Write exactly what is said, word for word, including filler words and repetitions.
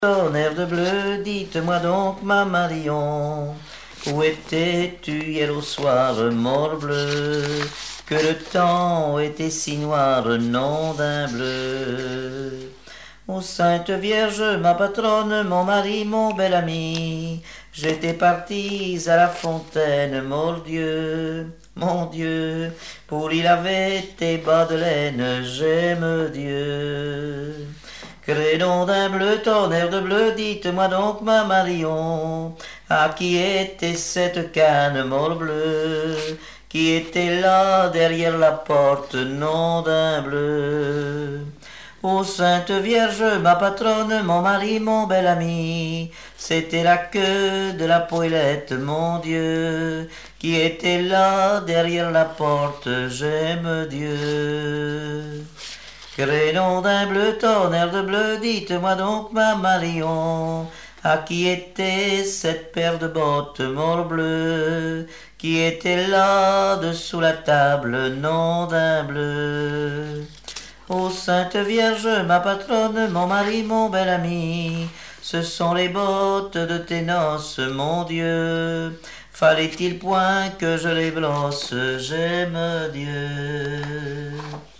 Tonnerre de bleu, dites-moi donc, ma Marion, où étais-tu hier au soir, morbleu, que le temps était si noir, nom d'un bleu. Ô Sainte Vierge, ma patronne, mon mari, mon bel ami, j'étais partie à la fontaine, mon Dieu, mon Dieu, pour y laver tes bas de laine, j'aime Dieu. Crénon d'un bleu, tonnerre de bleu, dites-moi donc, ma Marion, à qui était cette canne, morbleu, qui était là derrière la porte, nom d'un bleu. Ô Sainte Vierge, ma patronne, mon mari, mon bel ami, c'était la queue de la poêlette, mon Dieu, qui était là derrière la porte, j'aime Dieu. Crénon d'un bleu, tonnerre de bleu, dites-moi donc, ma Marion, à qui était cette paire de bottes, morbleu, qui était là dessous la table, nom d'un bleu. Ô Sainte Vierge, ma patronne, mon mari, mon bel ami, ce sont les bottes de tes noces, mon Dieu. Fallait-il point que je les brosse, j'aime Dieu.